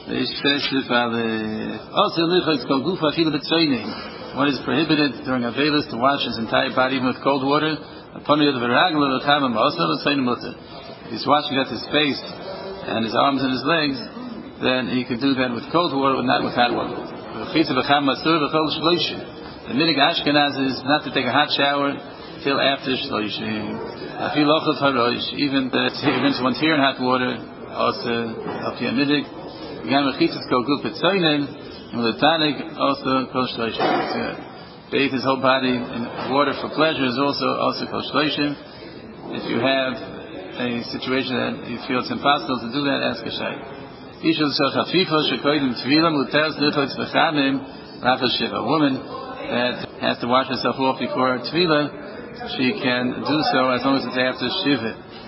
One is prohibited during Avelis to wash his entire body even with cold water. If he's washing at his face and his arms and his legs, then he can do that with cold water, but not with hot water. The minig Ashkenaz is not to take a hot shower till after Shloshim. Even if one's here in hot water, also up here midig. Also kol shloshim. Bathe his whole body in water for pleasure is also kol shloshim. If you have a situation that you feel it's impossible to do that, ask a shayla. A woman that has to wash herself off before tefillah, she can do so as long as it's after shiva.